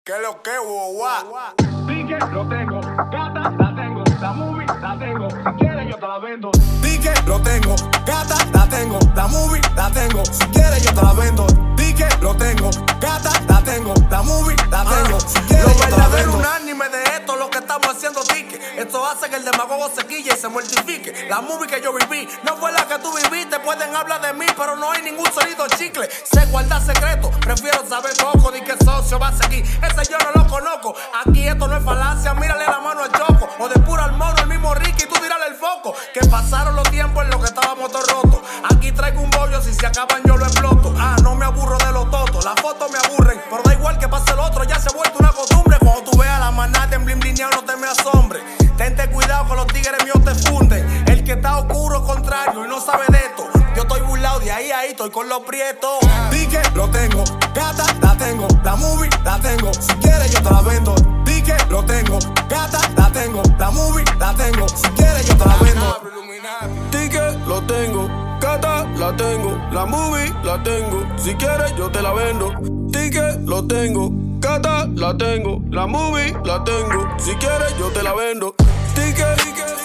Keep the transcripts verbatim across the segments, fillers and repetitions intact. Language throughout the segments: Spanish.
¿Qué es lo que, guau? Pique, lo tengo. Gata, la tengo. La movie, la tengo. Si quieres, yo te la vendo. Pique, lo tengo. Gata, la tengo. La movie, la tengo. Si quieres, yo te la vendo. Pique, lo tengo. Gata, la tengo. La movie, la tengo. Ah, si quieres, yo te la vendo. Un anime de esto, lo que estamos haciendo tique. Esto hace que el demagogo se quille y se mortifique. La movie que yo viví no fue la que tú viviste. Pueden hablar de mí, pero no hay ningún sonido chicle. Se guarda secreto, prefiero saber poco. Di que socio va a seguir, ese yo no lo conozco. Aquí esto no es falacia, mírale la mano al choco. O de puro al mono, el mismo Ricky, tú tírale el foco. Que pasaron los tiempos en los que estábamos todos rotos. Aquí traigo un bollo, si se acaban yo lo exploto. Ah, no me aburro de los totos, las fotos me aburren. Pero da igual que pase el otro, ya se ha vuelto una costumbre. Cuando tú veas la manata en blin blineado, no te me asombre. Tente cuidado con los tigres míos te funden. El que está oscuro contrario y no sabe de esto. Yo estoy burlado de ahí a ahí, estoy con los prietos. Pique, lo tengo. Gata, la tengo. La movie, la tengo. Si quieres, yo te la vendo. Pique, lo tengo. Gata, la tengo. La movie, la tengo. Si quieres, yo te la vendo. Ticket, lo tengo. Gata, la tengo. La movie, la tengo. Si quieres, yo te la vendo. Ticket, lo tengo. Gata, la tengo. La movie, la tengo. Si quieres, yo te la vendo. Ticket,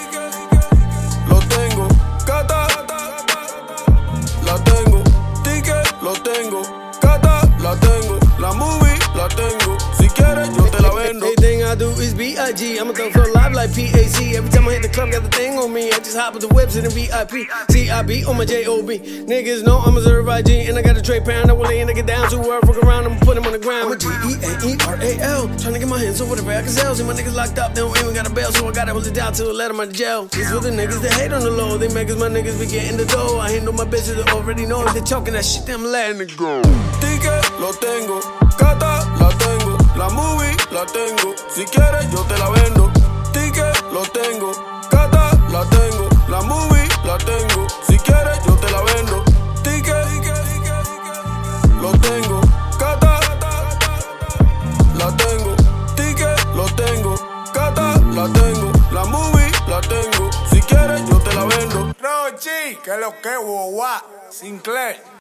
lo tengo. Gata, la tengo. Ticket, lo tengo. Gata, la tengo. La movie, la tengo. Si quieres, yo te la vendo. Everything I do is B I G. I'm a thug for live like P A C. Every time I hit the club, got the thing on me. I just hop with the whips in the V I P. C I B on my J O B. Niggas know I'm a certified G. And I got a trade pound. I will lay and I get down to where I fuck around. I'ma put him on the ground. I'm a G E A E R A L. Tryna get my hands over the back of sales. See my niggas locked up. They don't even got a bail. So I gotta hold it down till I let them out of jail. These for the niggas that hate on the low. They make us my niggas be getting the dough. I handle my bitches that already know. If they choking that shit, them letting it go. Ticket, lo tengo. Gata, la tengo. La movie, la tengo. Si quieres, yo te la vendo. Ticket, lo tengo. Gata, la tengo. La movie, la tengo. Si quieres, yo te la vendo. Ticket, lo tengo. Gata, la tengo. Ticket, lo tengo. Gata, la tengo. La movie, la tengo. Si quieres, yo te la vendo. Rochi, ¿qué es lo que, guau? Sinclair.